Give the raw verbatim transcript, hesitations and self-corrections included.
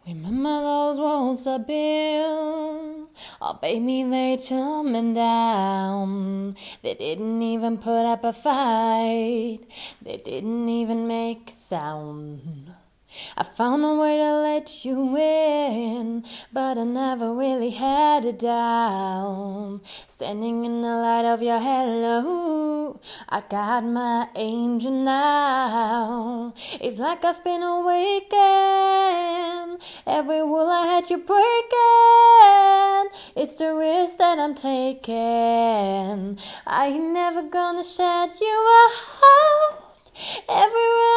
Remember those walls I built? Oh, baby, they tumbling down. They didn't even put up a fight. They didn't even make a sound. I found a way to let you in, but I never really had it down. Standing in the light of your halo, I got my angel now. It's like I've been awakened. Every rule I had you breaking. It's the risk that I'm taking. I ain't never gonna shut you out. Every